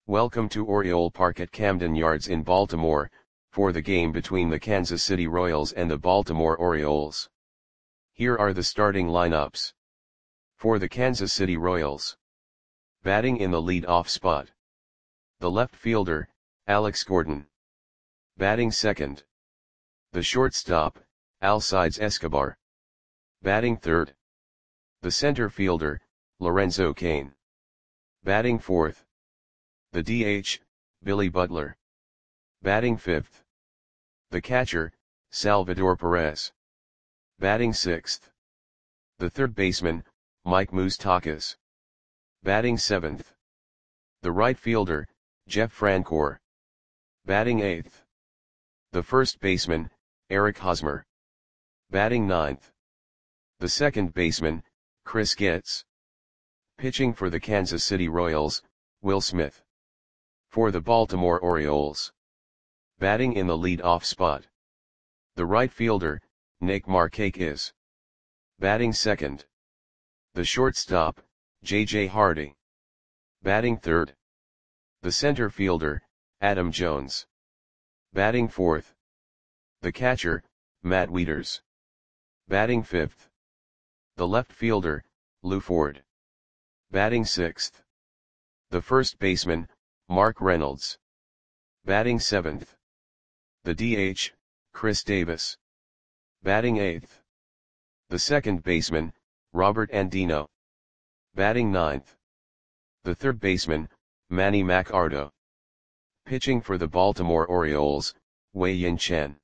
Welcome to Oriole Park at Camden Yards in Baltimore, for the game between the Kansas City Royals and the Baltimore Orioles. Here are the starting lineups. For the Kansas City Royals. Batting in the lead-off spot. The left fielder, Alex Gordon. Batting second. The shortstop, Alcides Escobar. Batting third. The center fielder, Lorenzo Cain. Batting fourth. The DH, Billy Butler. Batting fifth. The catcher, Salvador Perez. Batting sixth. The third baseman, Mike Moustakas. Batting seventh. The right fielder, Jeff Francoeur. Batting eighth. The first baseman, Eric Hosmer. Batting ninth. The second baseman, Chris Getz. Pitching for the Kansas City Royals, Will Smith. For the Baltimore Orioles. Batting in the lead-off spot. The right fielder, Nick Markakis. Batting second. The shortstop, J.J. Hardy. Batting third. The center fielder, Adam Jones. Batting fourth. The catcher, Matt Wieters. Batting fifth. The left fielder, Lou Ford. Batting sixth. The first baseman, Mark Reynolds. Batting seventh. The DH, Chris Davis. Batting eighth. The second baseman, Robert Andino. Batting ninth. The third baseman, Manny Machado. Pitching for the Baltimore Orioles, Wei-Yin Chen.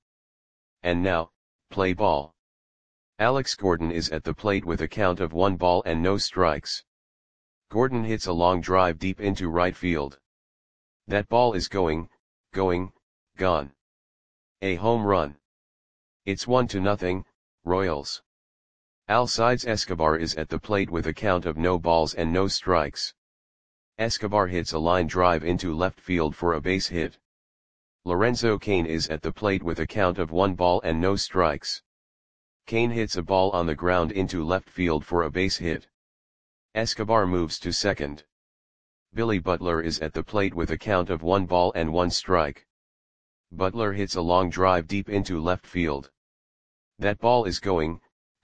And now, play ball. Alex Gordon is at the plate with a count of 1 ball and no strikes. Gordon hits a long drive deep into right field. That ball is gone. A home run. It's 1-0, Royals. Alcides Escobar is at the plate with a count of no balls and no strikes. Escobar hits a line drive into left field for a base hit. Lorenzo Cain is at the plate with a count of 1 ball and no strikes. Cain hits a ball on the ground into left field for a base hit. Escobar moves to second. Billy Butler is at the plate with a count of 1 ball and 1 strike. Butler hits a long drive deep into left field. That ball is gone.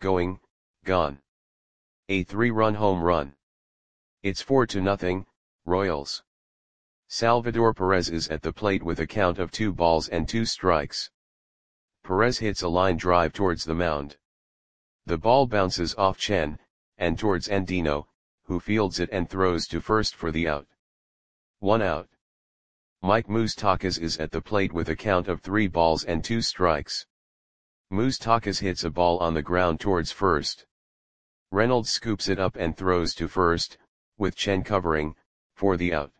A 3-run home run. It's 4-0, Royals. Salvador Perez is at the plate with a count of 2 balls and 2 strikes. Perez hits a line drive towards the mound. The ball bounces off Chen, and towards Andino, who fields it and throws to first for the out. 1 out. Mike Moustakas is at the plate with a count of 3 balls and 2 strikes. Moustakas hits a ball on the ground towards first. Reynolds scoops it up and throws to first, with Chen covering, for the out.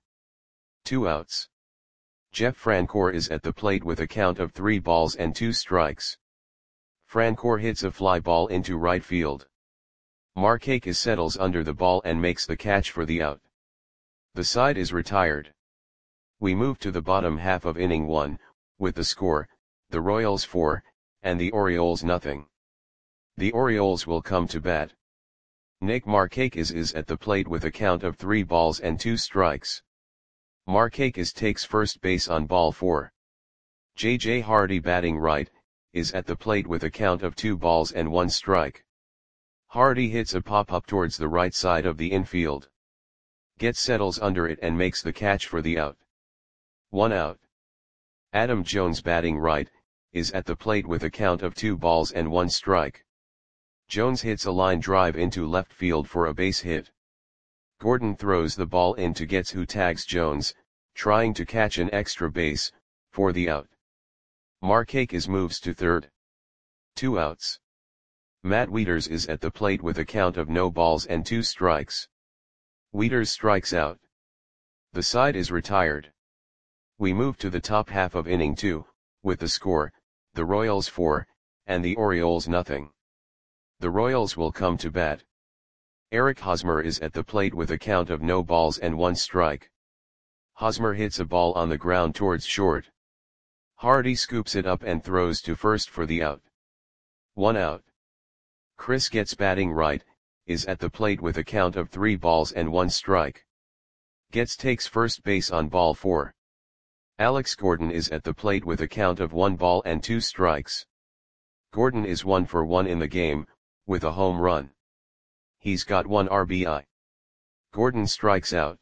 2 outs. Jeff Francoeur is at the plate with a count of 3 balls and 2 strikes. Francoeur hits a fly ball into right field. Markakis settles under the ball and makes the catch for the out. The side is retired. We move to the bottom half of inning 1, with the score, the Royals 4, and the Orioles nothing. The Orioles will come to bat. Nick Markakis is at the plate with a count of 3 balls and 2 strikes. Markakis takes first base on ball 4. J.J. Hardy batting right, is at the plate with a count of 2 balls and 1 strike. Hardy hits a pop-up towards the right side of the infield. Getz settles under it and makes the catch for the out. 1 out. Adam Jones batting right, is at the plate with a count of 2 balls and 1 strike. Jones hits a line drive into left field for a base hit. Gordon throws the ball in to Getz, who tags Jones, trying to catch an extra base, for the out. Markakis moves to third. 2 outs. Matt Wieters is at the plate with a count of no balls and 2 strikes. Wieters strikes out. The side is retired. We move to the top half of inning 2, with the score, the Royals 4, and the Orioles nothing. The Royals will come to bat. Eric Hosmer is at the plate with a count of no balls and 1 strike. Hosmer hits a ball on the ground towards short. Hardy scoops it up and throws to first for the out. 1 out. Chris Getz batting right, is at the plate with a count of 3 balls and 1 strike. Getz takes first base on ball 4. Alex Gordon is at the plate with a count of 1 ball and 2 strikes. Gordon is 1 for 1 in the game, with a home run. He's got 1 RBI. Gordon strikes out.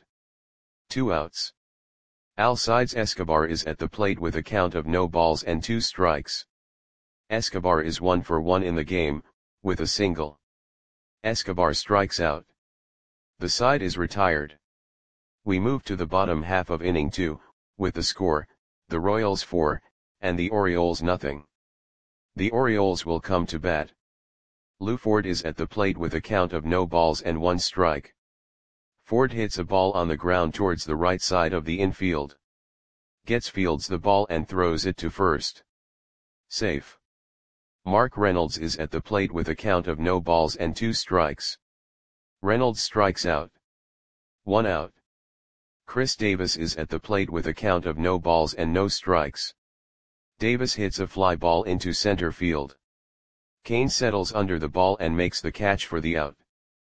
2 outs. Alcides Escobar is at the plate with a count of no balls and 2 strikes. Escobar is 1 for 1 in the game, with a single. Escobar strikes out. The side is retired. We move to the bottom half of inning 2, with the score, the Royals 4, and the Orioles nothing. The Orioles will come to bat. Lou Ford is at the plate with a count of no balls and 1 strike. Ford hits a ball on the ground towards the right side of the infield. Getz fields the ball and throws it to first. Safe. Mark Reynolds is at the plate with a count of no balls and 2 strikes. Reynolds strikes out. 1 out. Chris Davis is at the plate with a count of no balls and no strikes. Davis hits a fly ball into center field. Kane settles under the ball and makes the catch for the out.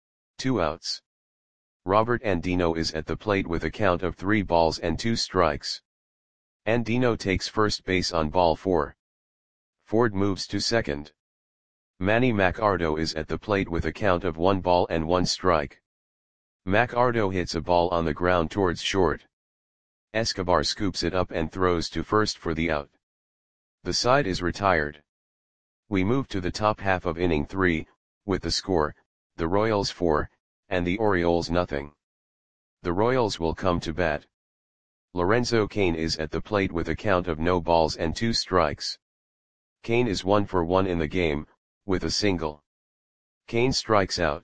2 outs. Robert Andino is at the plate with a count of 3 balls and 2 strikes. Andino takes first base on ball 4. Ford moves to second. Manny Macardo is at the plate with a count of 1 ball and 1 strike. Macardo hits a ball on the ground towards short. Escobar scoops it up and throws to first for the out. The side is retired. We move to the top half of inning 3, with the score, the Royals 4, and the Orioles nothing. The Royals will come to bat. Lorenzo Cain is at the plate with a count of no balls and 2 strikes. Cain is 1 for 1 in the game, with a single. Cain strikes out.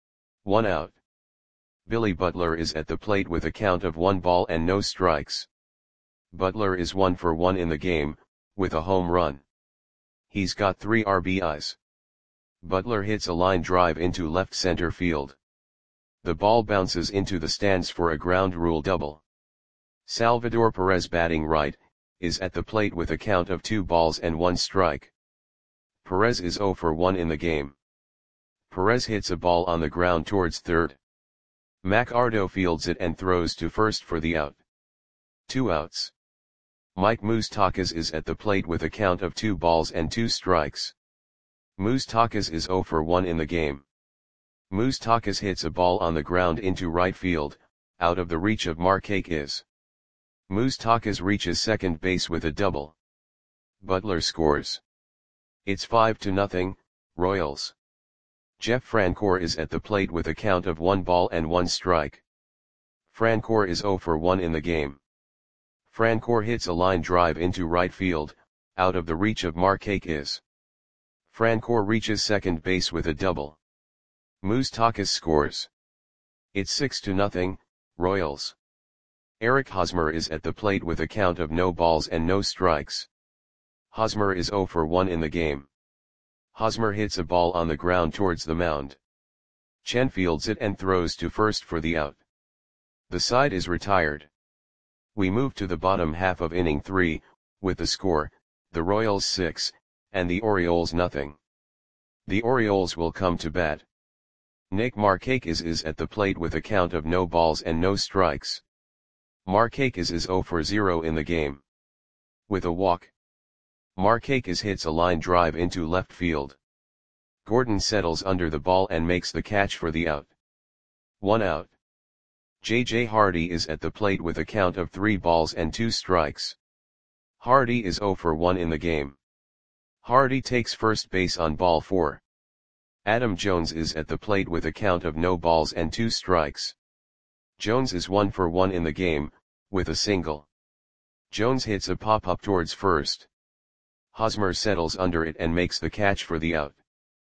1 out. Billy Butler is at the plate with a count of 1 ball and no strikes. Butler is 1 for 1 in the game, with a home run. He's got 3 RBIs. Butler hits a line drive into left center field. The ball bounces into the stands for a ground rule double. Salvador Perez, batting right, is at the plate with a count of 2 balls and 1 strike. Perez is 0 for 1 in the game. Perez hits a ball on the ground towards third. Macardo fields it and throws to first for the out. 2 outs. Mike Moustakas is at the plate with a count of 2 balls and 2 strikes. Moustakas is 0 for 1 in the game. Moustakas hits a ball on the ground into right field, out of the reach of Markakis. Moustakas reaches second base with a double. Butler scores. It's 5-0, Royals. Jeff Francoeur is at the plate with a count of 1 ball and 1 strike. Francoeur is 0 for 1 in the game. Francoeur hits a line drive into right field, out of the reach of Markakis. Francoeur reaches second base with a double. Moustakas scores. It's 6-0, Royals. Eric Hosmer is at the plate with a count of no balls and no strikes. Hosmer is 0 for 1 in the game. Hosmer hits a ball on the ground towards the mound. Chen fields it and throws to first for the out. The side is retired. We move to the bottom half of inning 3, with the score, the Royals 6, and the Orioles nothing. The Orioles will come to bat. Nick Markakis is at the plate with a count of no balls and no strikes. Markakis is 0 for 0 in the game. With a walk. Markakis hits a line drive into left field. Gordon settles under the ball and makes the catch for the out. 1 out. J.J. Hardy is at the plate with a count of 3 balls and 2 strikes. Hardy is 0 for 1 in the game. Hardy takes first base on ball 4. Adam Jones is at the plate with a count of no balls and 2 strikes. Jones is 1 for 1 in the game, with a single. Jones hits a pop-up towards first. Hosmer settles under it and makes the catch for the out.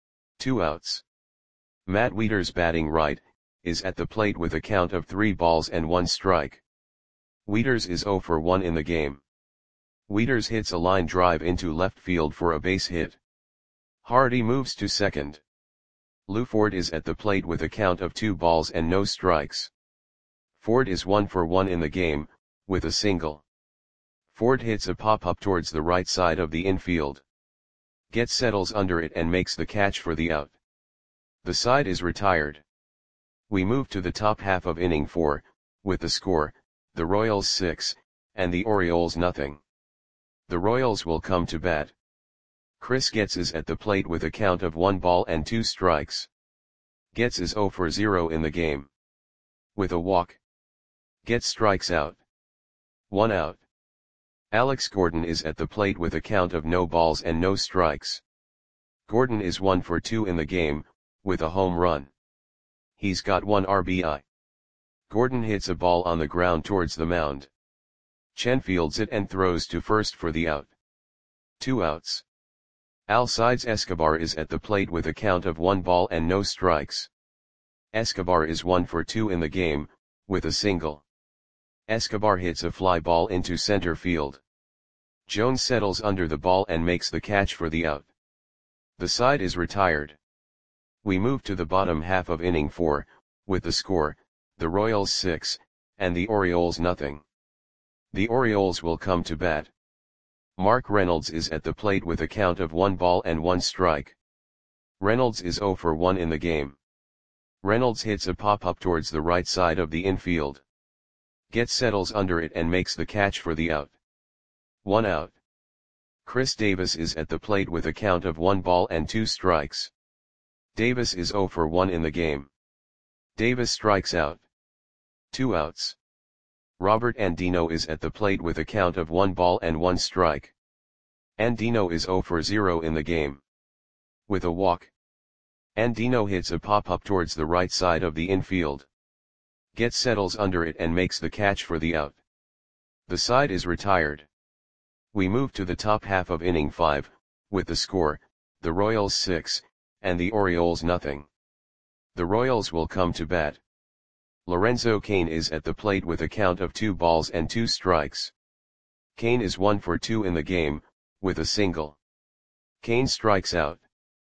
2 outs. Matt Wieters, batting right, is at the plate with a count of 3 balls and 1 strike. Wieters is 0 for 1 in the game. Wieters hits a line drive into left field for a base hit. Hardy moves to second. Lou Ford is at the plate with a count of 2 balls and no strikes. Ford is 1 for 1 in the game, with a single. Ford hits a pop-up towards the right side of the infield. Getz settles under it and makes the catch for the out. The side is retired. We move to the top half of inning 4, with the score, the Royals 6, and the Orioles nothing. The Royals will come to bat. Chris Getz is at the plate with a count of 1 ball and 2 strikes. Getz is 0 for 0 in the game. With a walk. Getz strikes out. 1 out. Alex Gordon is at the plate with a count of no balls and no strikes. Gordon is 1 for 2 in the game, with a home run. He's got 1 RBI. Gordon hits a ball on the ground towards the mound. Chen fields it and throws to first for the out. 2 outs. Alcides Escobar is at the plate with a count of 1 ball and no strikes. Escobar is 1 for 2 in the game, with a single. Escobar hits a fly ball into center field. Jones settles under the ball and makes the catch for the out. The side is retired. We move to the bottom half of inning 4, with the score, the Royals 6, and the Orioles nothing. The Orioles will come to bat. Mark Reynolds is at the plate with a count of 1 ball and 1 strike. Reynolds is 0 for 1 in the game. Reynolds hits a pop-up towards the right side of the infield. Getz settles under it and makes the catch for the out. 1 out. Chris Davis is at the plate with a count of 1 ball and 2 strikes. Davis is 0 for 1 in the game. Davis strikes out. 2 outs. Robert Andino is at the plate with a count of 1 ball and 1 strike. Andino is 0 for 0 in the game. With a walk. Andino hits a pop-up towards the right side of the infield. Getz settles under it and makes the catch for the out. The side is retired. We move to the top half of inning 5, with the score, the Royals 6, and the Orioles nothing. The Royals will come to bat. Lorenzo Cain is at the plate with a count of 2 balls and 2 strikes. Cain is 1 for 2 in the game, with a single. Cain strikes out.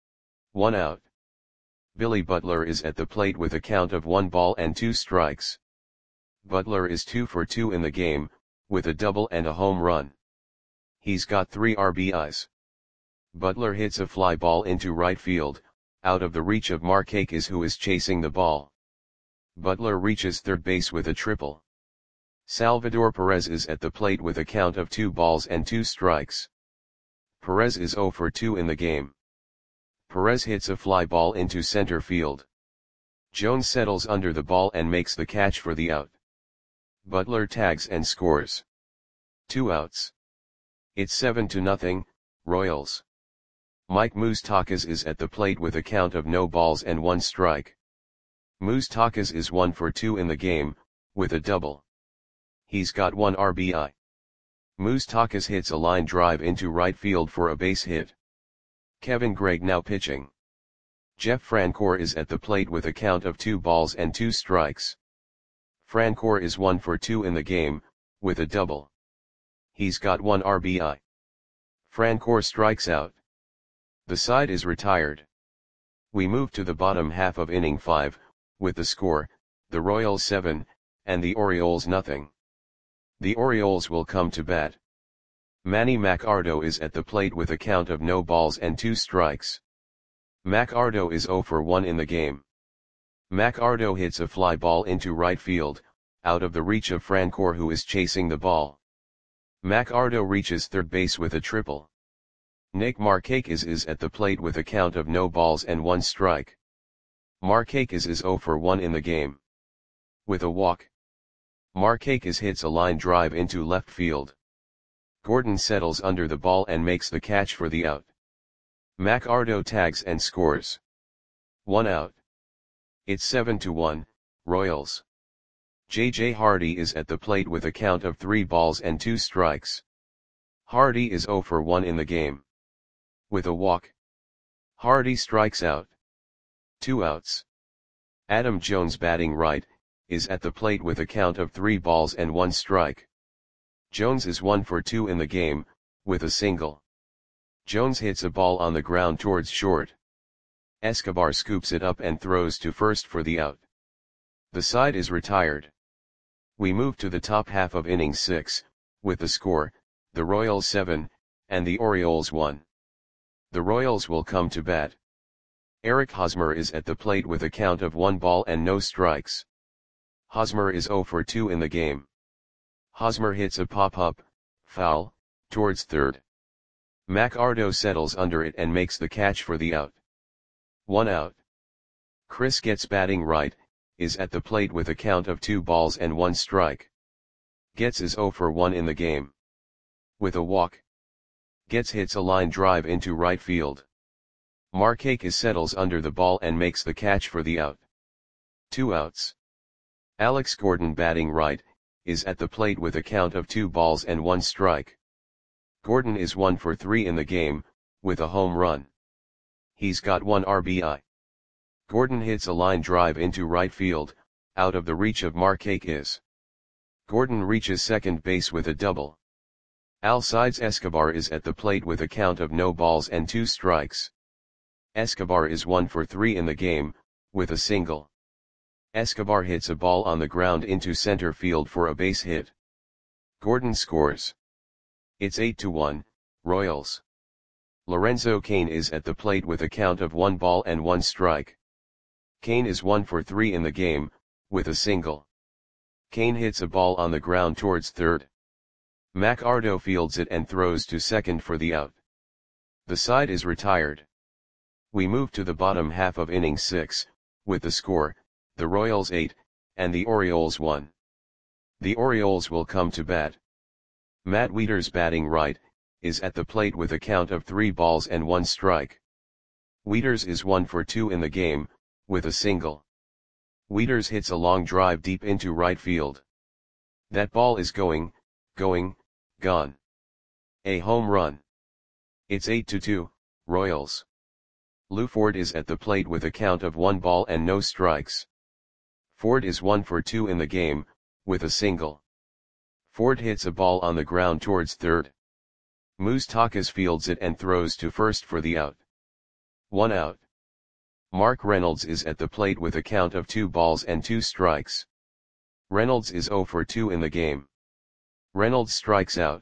1 out. Billy Butler is at the plate with a count of 1 ball and 2 strikes. Butler is 2 for 2 in the game, with a double and a home run. He's got 3 RBIs. Butler hits a fly ball into right field, out of the reach of Markakis, who is chasing the ball. Butler reaches third base with a triple. Salvador Perez is at the plate with a count of 2 balls and 2 strikes. Perez is 0 for 2 in the game. Perez hits a fly ball into center field. Jones settles under the ball and makes the catch for the out. Butler tags and scores. 2 outs. It's 7-0, Royals. Mike Moustakas is at the plate with a count of no balls and 1 strike. Moustakas is 1 for 2 in the game, with a double. He's got 1 RBI. Moustakas hits a line drive into right field for a base hit. Kevin Gregg now pitching. Jeff Francoeur is at the plate with a count of 2 balls and 2 strikes. Francoeur is 1 for 2 in the game, with a double. He's got 1 RBI. Francoeur strikes out. The side is retired. We move to the bottom half of inning 5, with the score, the Royals 7, and the Orioles nothing. The Orioles will come to bat. Manny Machado is at the plate with a count of no balls and 2 strikes. Machado is 0 for 1 in the game. Machado hits a fly ball into right field, out of the reach of Francoeur, who is chasing the ball. Machado reaches third base with a triple. Nick Markakis is at the plate with a count of no balls and 1 strike. Markakis is 0 for 1 in the game. With a walk. Markakis hits a line drive into left field. Gordon settles under the ball and makes the catch for the out. Machado tags and scores. 1 out. It's 7-1, Royals. J.J. Hardy is at the plate with a count of 3 balls and 2 strikes. Hardy is 0 for 1 in the game. With a walk. Hardy strikes out. 2 outs. Adam Jones, batting right, is at the plate with a count of 3 balls and 1 strike. Jones is 1 for 2 in the game, with a single. Jones hits a ball on the ground towards short. Escobar scoops it up and throws to first for the out. The side is retired. We move to the top half of inning 6, with the score, the Royals 7, and the Orioles 1. The Royals will come to bat. Eric Hosmer is at the plate with a count of 1 ball and no strikes. Hosmer is 0 for 2 in the game. Hosmer hits a pop-up, foul, towards third. McArdo settles under it and makes the catch for the out. 1 out. Chris Getz batting right, is at the plate with a count of 2 balls and 1 strike. Getz is 0 for 1 in the game. With a walk, Getz hits a line drive into right field. Markakis settles under the ball and makes the catch for the out. 2 outs. Alex Gordon batting right, is at the plate with a count of 2 balls and 1 strike. Gordon is 1 for 3 in the game, with a home run. He's got 1 RBI. Gordon hits a line drive into right field, out of the reach of Markakis. Gordon reaches second base with a double. Alcides Escobar is at the plate with a count of no balls and 2 strikes. Escobar is 1 for 3 in the game, with a single. Escobar hits a ball on the ground into center field for a base hit. Gordon scores. It's 8-1, Royals. Lorenzo Cain is at the plate with a count of 1 ball and 1 strike. Cain is 1 for 3 in the game, with a single. Cain hits a ball on the ground towards third. McArdo fields it and throws to second for the out. The side is retired. We move to the bottom half of inning 6, with the score, the Royals 8, and the Orioles 1. The Orioles will come to bat. Matt Wieters batting right, is at the plate with a count of 3 balls and 1 strike. Wieters is 1 for 2 in the game, with a single. Wieters hits a long drive deep into right field. That ball is going, gone. A home run. It's 8-2, Royals. Lou Ford is at the plate with a count of 1 ball and no strikes. Ford is 1 for 2 in the game, with a single. Ford hits a ball on the ground towards third. Moustakas fields it and throws to first for the out. 1 out. Mark Reynolds is at the plate with a count of 2 balls and 2 strikes. Reynolds is 0 for 2 in the game. Reynolds strikes out.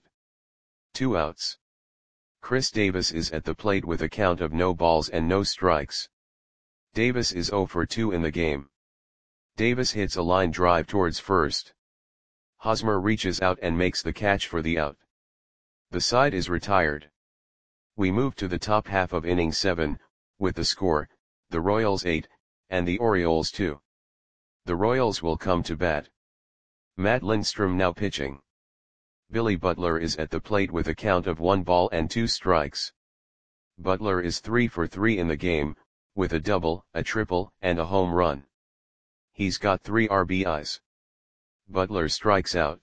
2 outs. Chris Davis is at the plate with a count of no balls and no strikes. Davis is 0 for 2 in the game. Davis hits a line drive towards first. Hosmer reaches out and makes the catch for the out. The side is retired. We move to the top half of inning 7, with the score, the Royals 8, and the Orioles 2. The Royals will come to bat. Matt Lindstrom now pitching. Billy Butler is at the plate with a count of 1 ball and 2 strikes. Butler is 3 for 3 in the game, with a double, a triple, and a home run. He's got 3 RBIs. Butler strikes out.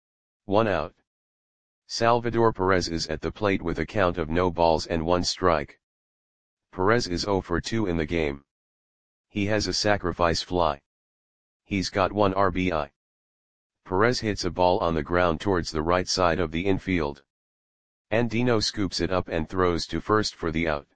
1 out. Salvador Perez is at the plate with a count of no balls and 1 strike. Perez is 0 for 2 in the game. He has a sacrifice fly. He's got 1 RBI. Perez hits a ball on the ground towards the right side of the infield. Andino scoops it up and throws to first for the out.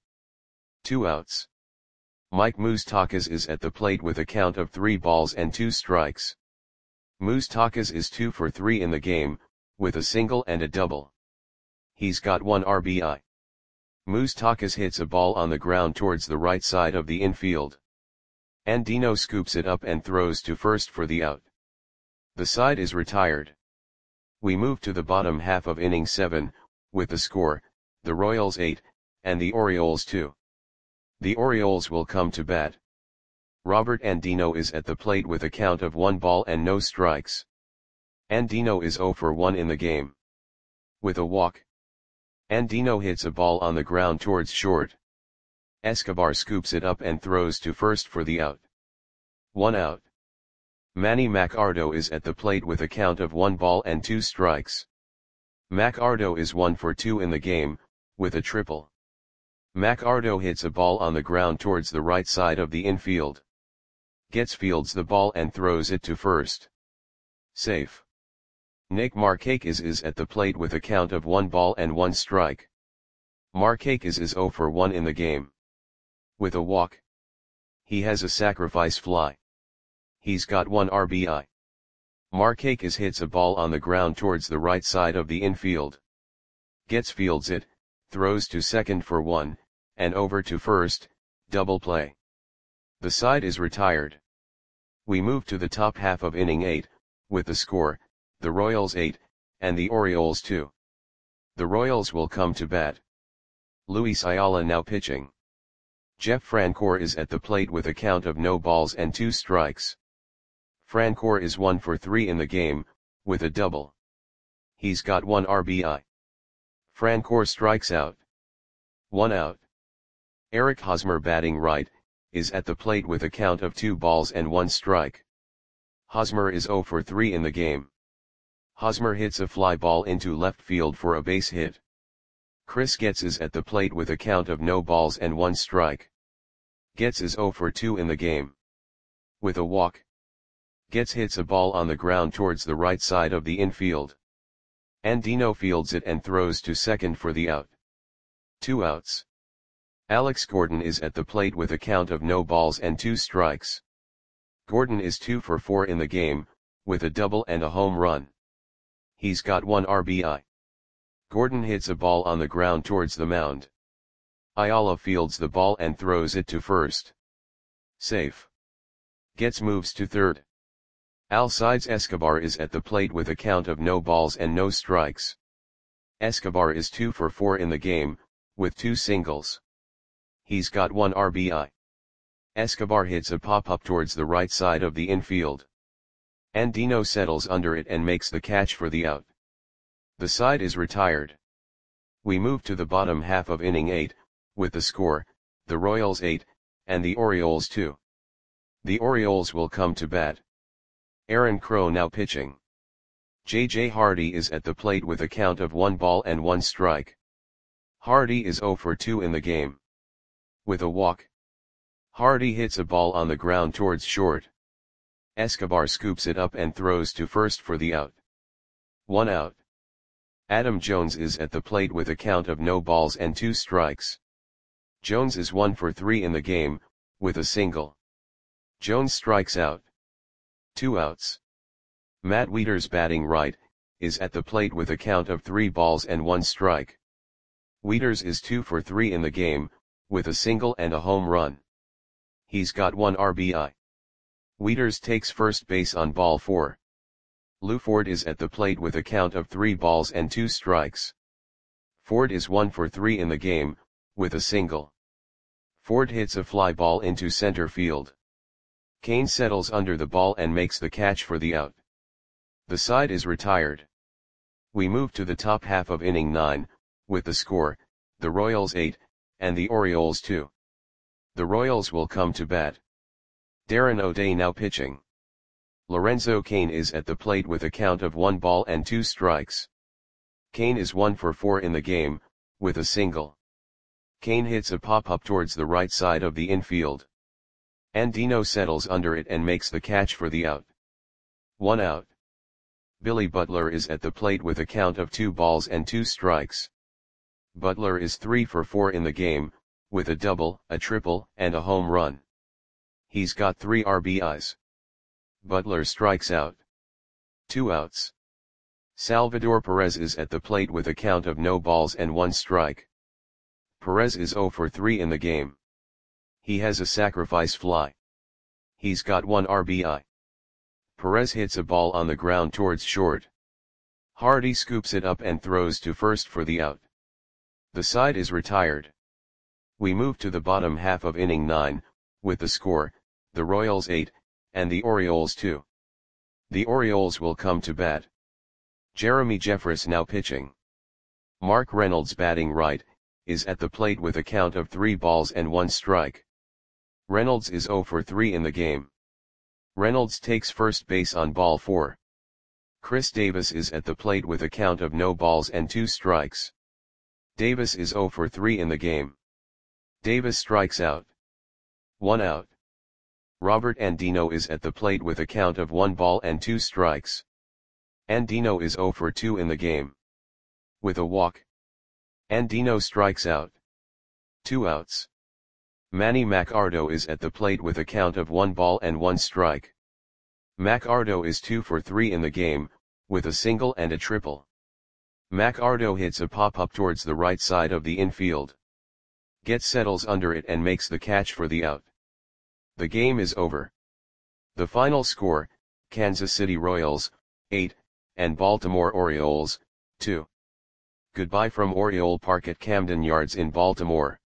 2 outs. Mike Moustakas is at the plate with a count of 3 balls and 2 strikes. Moustakas is 2 for 3 in the game, with a single and a double. He's got 1 RBI. Moustakas hits a ball on the ground towards the right side of the infield. Andino scoops it up and throws to first for the out. The side is retired. We move to the bottom half of inning 7, with the score, the Royals 8, and the Orioles 2. The Orioles will come to bat. Robert Andino is at the plate with a count of 1 ball and no strikes. Andino is 0 for 1 in the game. With a walk, Andino hits a ball on the ground towards short. Escobar scoops it up and throws to first for the out. 1 out. Manny McArdo is at the plate with a count of 1 ball and 2 strikes. McArdo is 1 for 2 in the game, with a triple. McArdo hits a ball on the ground towards the right side of the infield. Getz fields the ball and throws it to first. Safe. Nick Markakis is at the plate with a count of 1 ball and 1 strike. Markakis is 0 for 1 in the game. With a walk, he has a sacrifice fly. He's got 1 RBI. Markakis hits a ball on the ground towards the right side of the infield. Getz fields it, throws to second for 1, and over to first, double play. The side is retired. We move to the top half of inning 8, with the score, the Royals 8, and the Orioles 2. The Royals will come to bat. Luis Ayala now pitching. Jeff Francoeur is at the plate with a count of no balls and 2 strikes. Francoeur is 1 for 3 in the game, with a double. He's got 1 RBI. Francoeur strikes out. 1 out. Eric Hosmer batting right, is at the plate with a count of 2 balls and 1 strike. Hosmer is 0 for 3 in the game. Hosmer hits a fly ball into left field for a base hit. Chris Getz is at the plate with a count of no balls and 1 strike. Getz is 0 for 2 in the game. With a walk. Getz hits a ball on the ground towards the right side of the infield. Andino fields it and throws to second for the out. 2 outs. Alex Gordon is at the plate with a count of no balls and 2 strikes. Gordon is 2 for 4 in the game, with a double and a home run. He's got 1 RBI. Gordon hits a ball on the ground towards the mound. Ayala fields the ball and throws it to first. Safe. Getz moves to third. Alcides Escobar is at the plate with a count of no balls and no strikes. Escobar is 2 for 4 in the game, with 2 singles. He's got 1 RBI. Escobar hits a pop-up towards the right side of the infield. Andino settles under it and makes the catch for the out. The side is retired. We move to the bottom half of inning 8, with the score, the Royals 8, and the Orioles 2. The Orioles will come to bat. Aaron Crow now pitching. J.J. Hardy is at the plate with a count of 1 ball and 1 strike. Hardy is 0 for 2 in the game. With a walk. Hardy hits a ball on the ground towards short. Escobar scoops it up and throws to first for the out. 1 out. Adam Jones is at the plate with a count of no balls and 2 strikes. Jones is 1 for 3 in the game, with a single. Jones strikes out. 2 outs. Matt Wieters batting right, is at the plate with a count of 3 balls and 1 strike. Wieters is 2 for 3 in the game, with a single and a home run. He's got 1 RBI. Wieters takes first base on ball 4. Lou Ford is at the plate with a count of 3 balls and 2 strikes. Ford is 1 for 3 in the game, with a single. Ford hits a fly ball into center field. Kane settles under the ball and makes the catch for the out. The side is retired. We move to the top half of inning 9, with the score, the Royals 8, and the Orioles 2. The Royals will come to bat. Darren O'Day now pitching. Lorenzo Cain is at the plate with a count of 1 ball and 2 strikes. Cain is 1 for 4 in the game, with a single. Cain hits a pop-up towards the right side of the infield. Andino settles under it and makes the catch for the out. 1 out. Billy Butler is at the plate with a count of 2 balls and 2 strikes. Butler is 3 for 4 in the game, with a double, a triple, and a home run. He's got 3 RBIs. Butler strikes out. 2 outs. Salvador Perez is at the plate with a count of no balls and 1 strike. Perez is 0 for 3 in the game. He has a sacrifice fly. He's got 1 RBI. Perez hits a ball on the ground towards short. Hardy scoops it up and throws to first for the out. The side is retired. We move to the bottom half of inning 9, with the score, the Royals 8, and the Orioles 2. The Orioles will come to bat. Jeremy Jeffress now pitching. Mark Reynolds batting right, is at the plate with a count of 3 balls and 1 strike. Reynolds is 0 for 3 in the game. Reynolds takes first base on ball 4. Chris Davis is at the plate with a count of no balls and 2 strikes. Davis is 0 for 3 in the game. Davis strikes out. 1 out. Robert Andino is at the plate with a count of 1 ball and 2 strikes. Andino is 0 for 2 in the game. With a walk. Andino strikes out. 2 outs. Manny Macardo is at the plate with a count of 1 ball and 1 strike. Macardo is 2 for 3 in the game, with a single and a triple. Macardo hits a pop-up towards the right side of the infield. Getz settles under it and makes the catch for the out. The game is over. The final score, Kansas City Royals, 8, and Baltimore Orioles, 2. Goodbye from Oriole Park at Camden Yards in Baltimore.